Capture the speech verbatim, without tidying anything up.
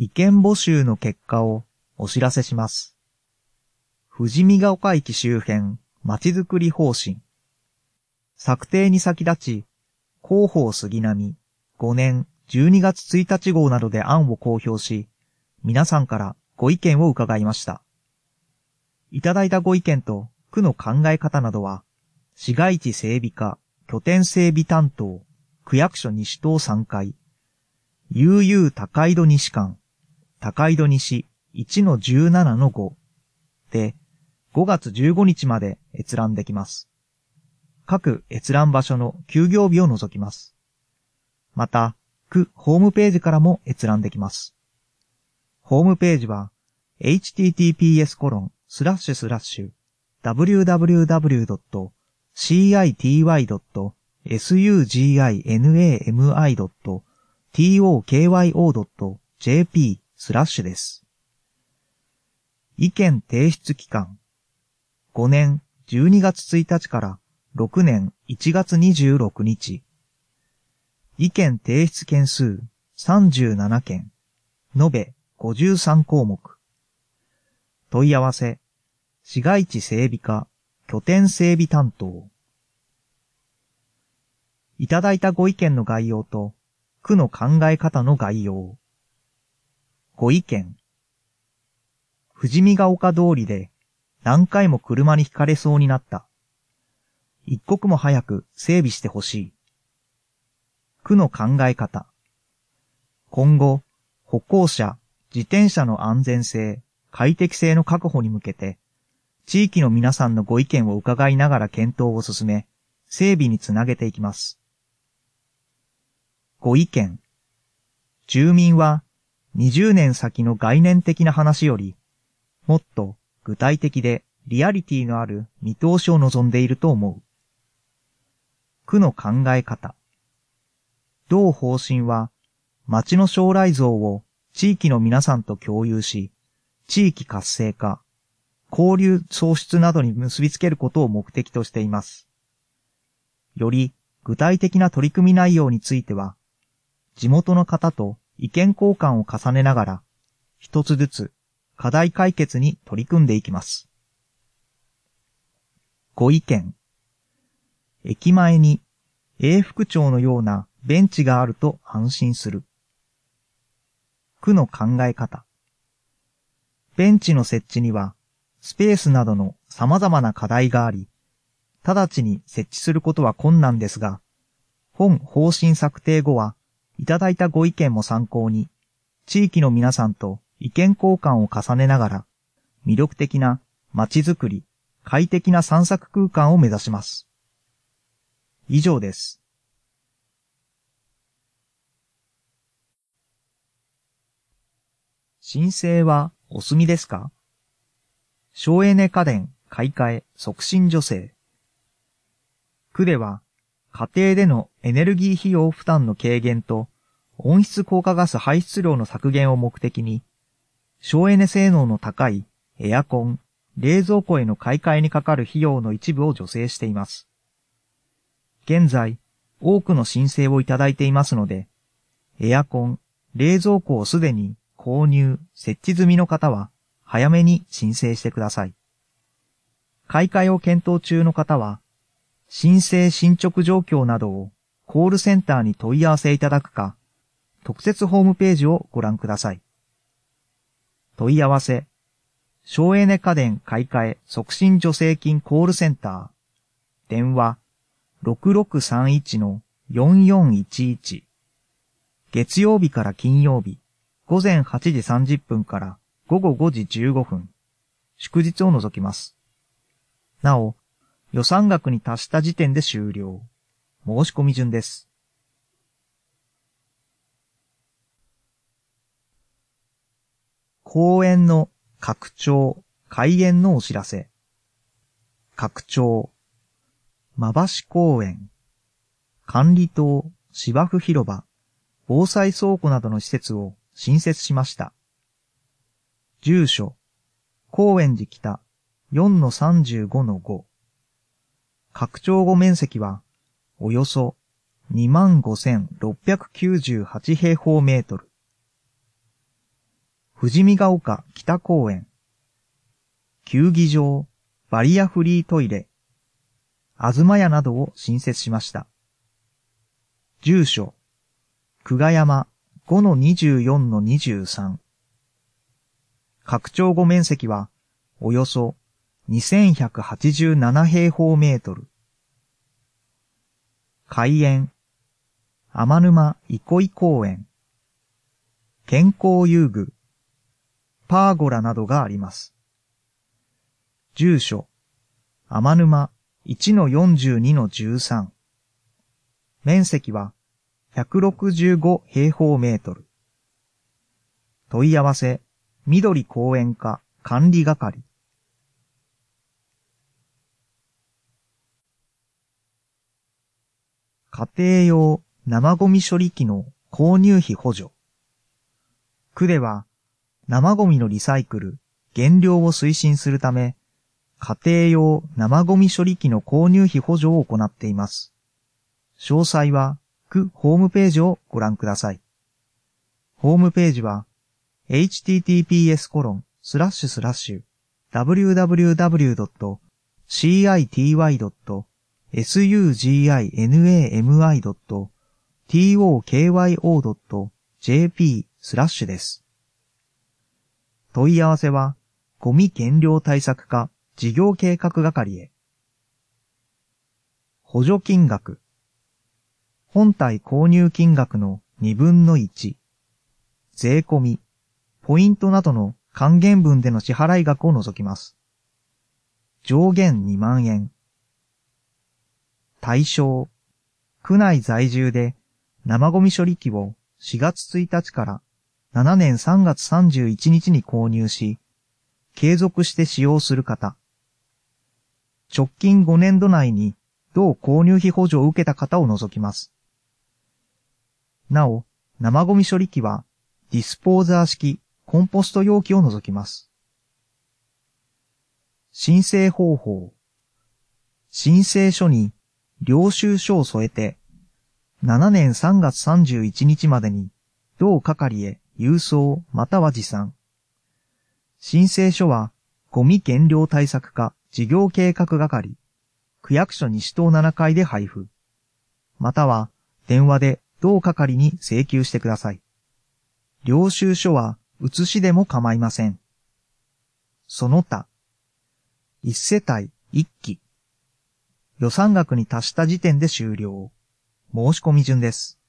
意見募集の結果をお知らせします。富士見ヶ丘駅周辺まちづくり方針。策定に先立ち、広報杉並ごねんじゅうにがつついたち号などで案を公表し、皆さんからご意見を伺いました。いただいたご意見と区の考え方などは、市街地整備課拠点整備担当区役所西棟さんかい、ユーユー 高井戸西館、高井戸西 いちのじゅうななのご でごがつじゅうごにちまで閲覧できます。各閲覧場所の休業日を除きます。また、区ホームページからも閲覧できます。ホームページは エイチティーティーピーエスコロンスラッシュスラッシュダブリューダブリューダブリュードットシーアイティーワイドットエスユージーアイエヌエーエムアイドットティーオーケーワイオードットジェーピー スラッシュです。意見提出期間ごねんじゅうにがつついたちからろくねんいちがつにじゅうろくにち。意見提出件数さんじゅうななけん、延べごじゅうさんこうもく。問い合わせ、市街地整備課拠点整備担当。いただいたご意見の概要と区の考え方の概要。ご意見。富士見ヶ丘通りで何回も車にひかれそうになった。一刻も早く整備してほしい。区の考え方。今後、歩行者、自転車の安全性、快適性の確保に向けて、地域の皆さんのご意見を伺いながら検討を進め、整備につなげていきます。ご意見。住民は、にじゅうねん先の概念的な話より、もっと具体的でリアリティのある見通しを望んでいると思う。区の考え方。同方針は、町の将来像を地域の皆さんと共有し、地域活性化、交流創出などに結びつけることを目的としています。より具体的な取り組み内容については、地元の方と意見交換を重ねながら、一つずつ課題解決に取り組んでいきます。ご意見。駅前に永福町のようなベンチがあると安心する。区の考え方。ベンチの設置にはスペースなどの様々な課題があり、直ちに設置することは困難ですが、本方針策定後はいただいたご意見も参考に、地域の皆さんと意見交換を重ねながら、魅力的な街づくり、快適な散策空間を目指します。以上です。申請はお済みですか？省エネ家電買い替え促進助成。区では、家庭でのエネルギー費用負担の軽減と温室効果ガス排出量の削減を目的に、省エネ性能の高いエアコン、冷蔵庫への買い替えにかかる費用の一部を助成しています。現在、多くの申請をいただいていますので、エアコン、冷蔵庫をすでに購入、設置済みの方は、早めに申請してください。買い替えを検討中の方は、申請進捗状況などをコールセンターに問い合わせいただくか、特設ホームページをご覧ください。問い合わせ、省エネ家電買い替え促進助成金コールセンター、電話 ろくろくさんいちのよんよんいちいち、月曜日から金曜日、ごぜんはちじさんじゅっぷんからごごごじじゅうごふん、祝日を除きます。なお、予算額に達した時点で終了。申し込み順です。公園の拡張、開園のお知らせ。拡張、馬橋公園、管理棟、芝生広場、防災倉庫などの施設を新設しました。住所、高円寺北 よんのさんじゅうごのご。拡張後面積はおよそ にまんごせんろっぴゃくきゅうじゅうはち 平方メートル。 富士見ヶ丘北公園、球技場、バリアフリートイレ、あずまやなどを新設しました。住所、久我山 ごのにじゅうよんのにじゅうさん。拡張後面積はおよそにせんひゃくはちじゅうなな平方メートル。開園、天沼憩い公園、健康遊具、パーゴラなどがあります。住所、天沼 いちのよんじゅうにのじゅうさん。面積はひゃくろくじゅうご平方メートル。問い合わせ、緑公園課管理係。家庭用生ゴミ処理機の購入費補助。区では生ゴミのリサイクル、減量を推進するため、家庭用生ゴミ処理機の購入費補助を行っています。詳細は区ホームページをご覧ください。ホームページは エイチティーティーピーエスコロンスラッシュスラッシュダブリューダブリューダブリュードットシーアイティーワイドットエスユージーアイエヌエーエムアイドットトーケーワイオードットジェーピースラッシュです。問い合わせはゴミ減量対策課事業計画係へ。補助金額。本体購入金額のにぶんのいち。税込み、ポイントなどの還元分での支払い額を除きます。上限にまんえん。対象。区内在住で生ゴミ処理機をしがつついたちからしちねんさんがつさんじゅういちにちに購入し、継続して使用する方。直近ごねんど内に同購入費補助を受けた方を除きます。なお、生ゴミ処理機はディスポーザー式コンポスト容器を除きます。申請方法。申請書に領収書を添えて、しちねんさんがつさんじゅういちにちまでに同係へ郵送または持参。申請書はゴミ減量対策課事業計画係、区役所西棟ななかいで配布。または電話で同係に請求してください。領収書は写しでも構いません。その他、いち世帯いっき。予算額に達した時点で終了。申し込み順です。